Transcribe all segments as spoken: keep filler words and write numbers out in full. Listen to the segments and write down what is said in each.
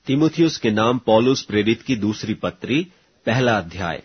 तीमुथियुस के नाम पौलुस प्रेरित की दूसरी पत्री, पहला अध्याय।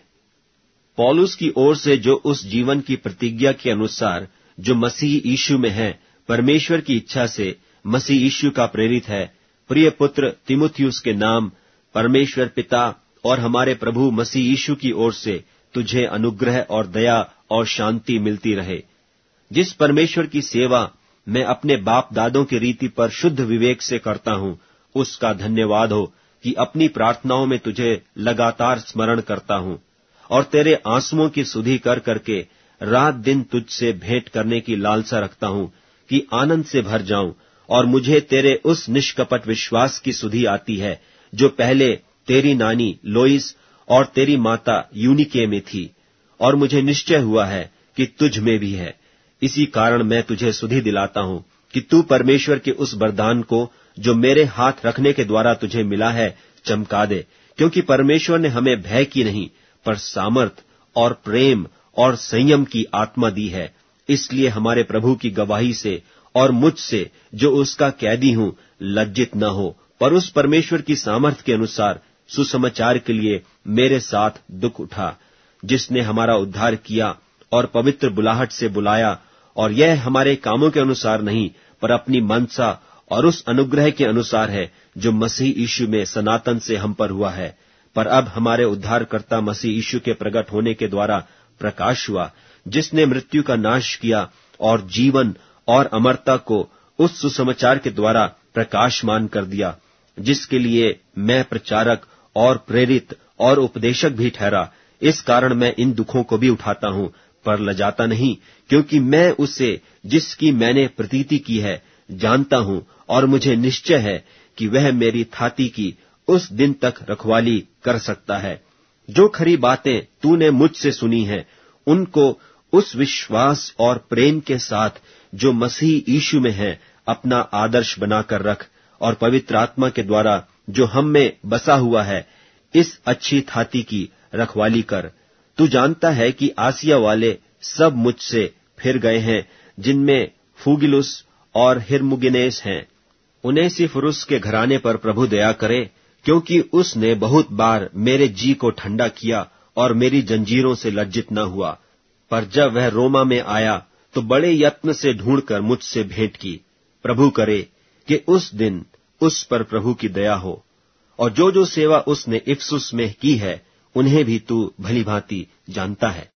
पौलुस की ओर से, जो उस जीवन की प्रतिज्ञा के अनुसार जो मसीह यीशु में है, परमेश्वर की इच्छा से मसीह यीशु का प्रेरित है, प्रिय पुत्र तीमुथियुस के नाम परमेश्वर पिता और हमारे प्रभु मसीह यीशु की ओर से तुझे अनुग्रह और दया और शांति मिलती रहे। जिस परमेश्वर की सेवा मैं अपने बाप दादों की रीति पर शुद्ध विवेक से करता हूं, उसका धन्यवाद हो कि अपनी प्रार्थनाओं में तुझे लगातार स्मरण करता हूं और तेरे आंसुओं की सुधि कर करके रात दिन तुझसे भेंट करने की लालसा रखता हूं कि आनंद से भर जाऊं। और मुझे तेरे उस निष्कपट विश्वास की सुधि आती है जो पहले तेरी नानी लोइस और तेरी माता यूनिके में थी, और मुझे निश्चय हुआ है कि तुझ में भी है। इसी कारण मैं तुझे सुधि दिलाता हूं कि तू परमेश्वर के उस वरदान को जो मेरे हाथ रखने के द्वारा तुझे मिला है चमका दे, क्योंकि परमेश्वर ने हमें भय की नहीं पर सामर्थ और प्रेम और संयम की आत्मा दी है। इसलिए हमारे प्रभु की गवाही से और मुझसे जो उसका कैदी हूं लज्जित न हो, पर उस परमेश्वर की सामर्थ के अनुसार सुसमाचार के लिए मेरे साथ दुख उठा, जिसने हमारा उद्धार किया और पवित्र बुलाहट से बुलाया, और यह हमारे कामों के अनुसार नहीं पर अपनी मनसा और उस अनुग्रह के अनुसार है जो मसीह यीशु में सनातन से हम पर हुआ है। पर अब हमारे उद्धारकर्ता मसीह यीशु के प्रकट होने के द्वारा प्रकाश हुआ, जिसने मृत्यु का नाश किया और जीवन और अमरता को उस सुसमाचार के द्वारा प्रकाशमान कर दिया, जिसके लिए मैं प्रचारक और प्रेरित और उपदेशक भी ठहरा। इस कारण मैं इन दुखों को भी उठाता हूं, पर लजाता नहीं, क्योंकि मैं उसे जिसकी मैंने प्रतीति की है जानता हूं, और मुझे निश्चय है कि वह मेरी थाती की उस दिन तक रखवाली कर सकता है। जो खरी बातें तूने मुझसे सुनी हैं, उनको उस विश्वास और प्रेम के साथ जो मसीह यीशु में है अपना आदर्श बनाकर रख, और पवित्र आत्मा के द्वारा जो हम में बसा हुआ है इस अच्छी थाती की रखवाली कर। तू जानता है कि आसिया वाले सब मुझसे फिर गए हैं, जिनमें फूगिलुस और हिरमुगिनेस हैं। उनेसिफुरुस के घराने पर प्रभु दया करे, क्योंकि उसने बहुत बार मेरे जी को ठंडा किया और मेरी जंजीरों से लज्जित न हुआ। पर जब वह रोमा में आया तो बड़े यत्न से ढूंढकर मुझसे भेंट की। प्रभु करे कि उस दिन उस पर प्रभु की दया हो, और जो जो सेवा उसने इफसुस में की है उन्हें भी तू भली भांति जानता है।